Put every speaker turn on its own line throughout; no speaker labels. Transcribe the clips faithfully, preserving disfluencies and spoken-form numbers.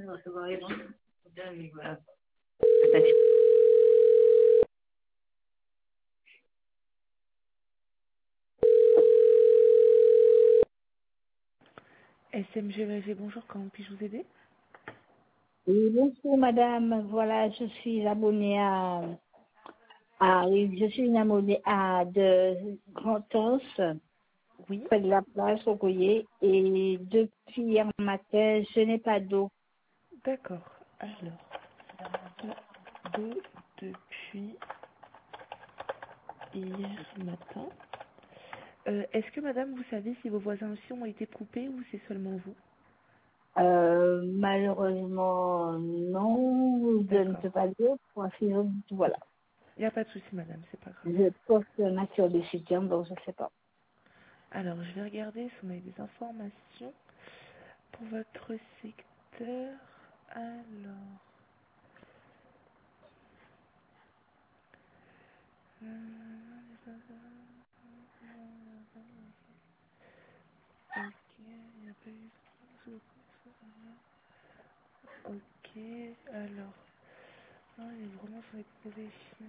S M G V G, bonjour, comment puis-je vous aider?
Oui, bonjour madame, voilà, je suis abonnée à, à oui, je suis une abonnée à de Grantos,
Oui,
près de la place au Coyer, et depuis hier matin, je n'ai pas d'eau.
d'accord. Alors, deux depuis hier matin. Euh, Est-ce que madame, vous savez si vos voisins aussi ont été coupés ou c'est seulement vous?
Euh, malheureusement, non, je ne
D'accord.
peux pas dire, parce que je- voilà,
Il n'y a pas de souci madame, c'est pas grave.
je poste un action de soutien, donc je ne sais pas.
Alors, je vais regarder si on a des informations pour votre secteur. Alors, ok, il n'y a pas eu... Ok, alors, non, il est vraiment sur les propositions.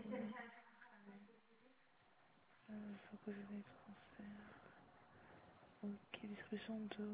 Euh, faut que je les transfère. Ok, distribution de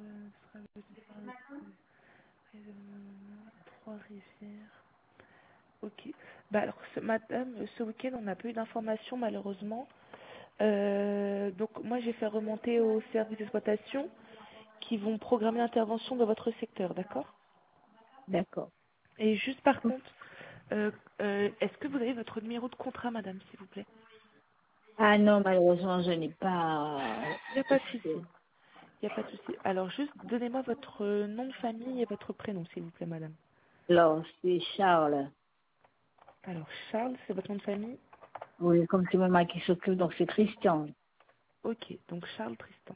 Trois-Rivières. Ok. Bah alors, ce, madame, ce week-end, on n'a pas eu d'informations malheureusement. Euh, donc, moi, j'ai fait remonter au service d'exploitation qui vont programmer l'intervention dans votre secteur, d'accord?
D'accord.
Et juste par contre, euh, euh, est-ce que vous avez votre numéro de contrat, madame, s'il vous plaît?
Ah non, malheureusement, je n'ai pas.
Il n'y a pas de souci. Il n'y a pas de souci. Alors, juste donnez-moi votre nom de famille et votre prénom, s'il vous plaît, madame.
Alors, c'est Charles.
Alors, Charles, c'est votre nom de famille?
Oui, comme c'est maman qui s'occupe, donc c'est Christian.
Ok, donc Charles Tristan.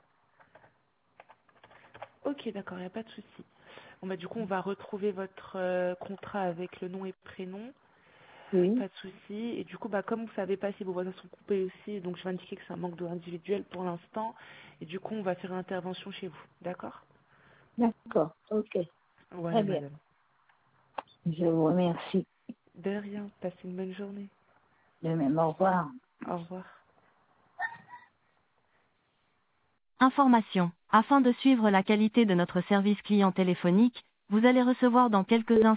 Ok, d'accord, il n'y a pas de souci. Bon, bah, du coup, on va retrouver votre euh, contrat avec le nom et prénom.
Oui,
Pas de souci. Et du coup, bah, comme vous ne savez pas si vos voisins sont coupés aussi, donc je vais indiquer que c'est un manque d'eau individuel pour l'instant. Et du coup, on va faire une intervention chez vous. D'accord?
d'accord, ok, très
Voilà,
bien.
madame.
Je vous remercie.
De rien. Passez une bonne journée.
De même, au revoir.
Au revoir.
Information. Afin de suivre la qualité de notre service client téléphonique, vous allez recevoir dans quelques instants